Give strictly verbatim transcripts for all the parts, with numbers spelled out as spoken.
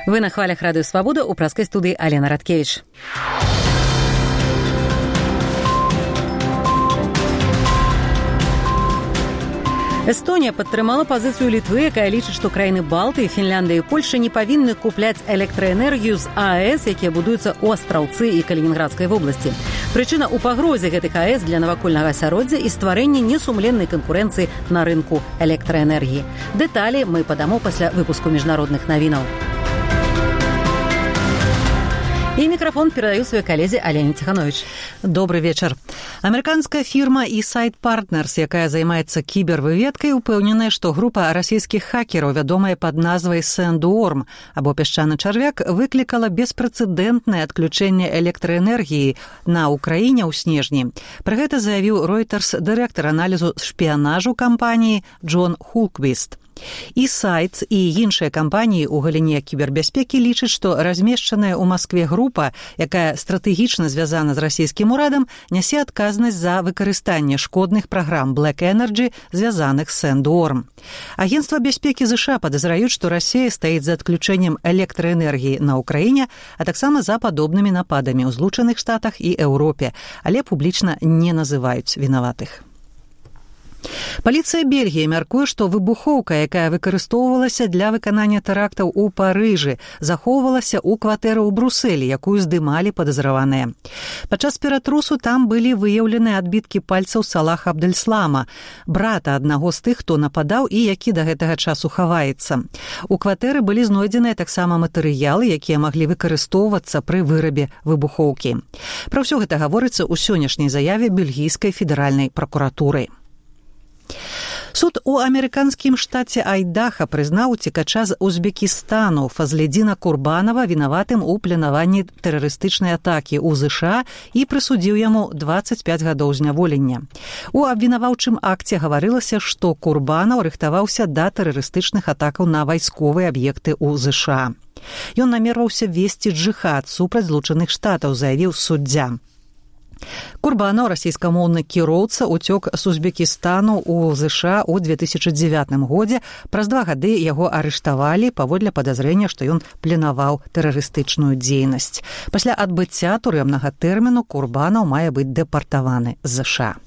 Вы на хвалях Радио Свобода, у праской студии Алена Радкевич. Эстонія падтрымала пазіцыю Літвы, якая лічыць, што краіны Балтыі, Фінляндыя і Польша не павінны купляць электраэнергію з АЭС, якія будуюцца ў Астраўцы і Калінінградскай вобласці. Прычына ў пагрозе гэтых АЭС для навакольнага асяроддзя і стварэння несумленнай канкурэнцыі на рынку электраэнергіі. Дэталі мы падамо пасля выпуску міжнародных навінаў. И микрофон передаю своей коллеге Алене Тиханович. Добрый вечер. Американская фирма eSite Partners, якая займаецца кібервыведкай, упэўненая, што група расійскіх хакераў, вядомая пад назвай Sandworm, або пясчаны чарвяк, выклікала беспрэцэдэнтнае адключэнне электраэнергіі на Украіне ў снежні. Пра гэта заявіў Reuters дырэктар аналізу шпіянажу кампаніі Джон Хулквіст. eSite і іншыя кампаніі ў галіне кібербяспекі лічаць, што размешчаная ў Маскве група, якая стратэгічна звязана з расійскім урадам, нясе адказнасць за выкарыстанне шкодных праграм Black Energy, звязаных з Sandworm. Агенцтва бяспекі ЗША падазраюць, што Расія стаіць за адключэннем электраэнергіі на Ўкраіне, а таксама за падобнымі нападамі ў Злучаных Штатах і Еўропе, але публічна не называюць вінаватых. Паліцыя Бельгіі мяркуе, што выбухоўка, якая выкарыстоўвалася для выканання тэрактаў у Парыжы, захоўвалася ў кватэры ў Брусэлі, якую здымалі падазраваныя. Падчас ператрусу там былі выяўлены адбіткі пальцаў Салаха Абдельслама, брата аднаго з тых, хто нападаў і які да гэтага часу хаваецца. У кватэры былі знойдзеныя таксама матэрыялы, якія маглі выкарыстоўвацца пры вырабе выбухоўкі. Пра ўсё гэта гаворыцца ў сённяшняй заяве бельгійскай федэральнай пракуратуры. Суд у амерыканскім штаце Айдаха прызнаў уцекача з Узбекістану Фазледзіна Курбанова вінаватым у планаванні тэрарыстычнай атакі ў ЗША і прысудзіў яму дваццаць пяць гадоў зняволення. У абвінаваўчым акце гаварылася, што Курбанаў рыхтаваўся да тэрарыстычных атакаў на вайсковыя аб'екты ў ЗША. Ён намерваўся весці джыхад супраць Злучаных Штатаў, заявіў суддзя. Курбанаў, расійскамоўны кіроўца, уцёк з Узбекістану ў ЗША ў две тысячы дзевятым годзе. Праз два гады яго арыштавалі паводле падазрэння, што ён планаваў тэрарыстычную дзейнасць. Пасля адбыцця турэмнага тэрміну Курбанаў мае быць дэпартаваны з ЗША.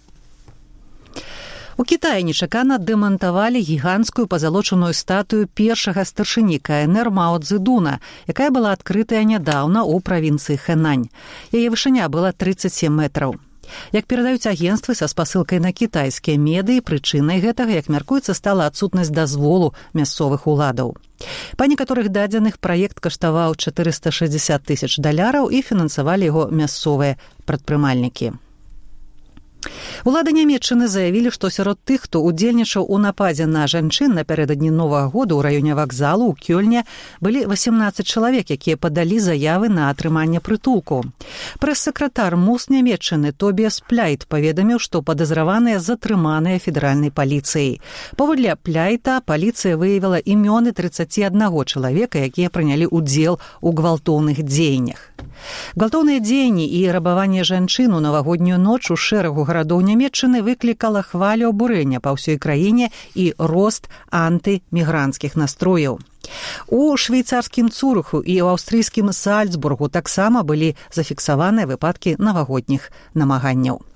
У Кітаі нечакана дэмантавалі гіганцкую пазалочаную статую першага старшыні КНР Мао Цзэдуна, якая была адкрытая нядаўна ў правінцыі Хэнань. Яе вышыня была трыццаць сем метраў. Як перадаюць агенцтвы са спасылкай на кітайскія медыі, прычынай гэтага, як мяркуецца, стала адсутнасць дазволу мясцовых уладаў. Па некаторых дадзеных праект каштаваў чатырыста шэсцьдзесят тысяч даляраў і фінансавалі яго мясцовыя прадпрымальнікі. Улады Нямецчыны заявілі, што сярод тых, хто удзельнічаў у нападзе на жанчын напярэдадні Новага года ў раёне вакзалу ў Кёльне, былі васемнаццаць чалавек, якія падалі заявы на атрыманне прытулку. Прэс-сакратар МУС Нямецчыны Тобіас Пляйт паведаміў, што падазраваныя затрыманыя федэральнай паліцыяй. Паводле Пляйта паліцыя выявіла імёны трыццаці аднаго чалавека, якія прынялі ўдзел у гвалтоўных дзеяннях. Гвалтоўныя дзеянні і рабаванне жанчын у навагоднюю ноч у шэрагу гарадоў Нямецчыны выклікала хвалю абурэння па ўсёй краіне і рост антымігранцкіх настрояў. У швейцарскім Цурыху і ў аўстрыйскім Сальцбургу таксама былі зафіксаваныя выпадкі навагодніх намаганняў.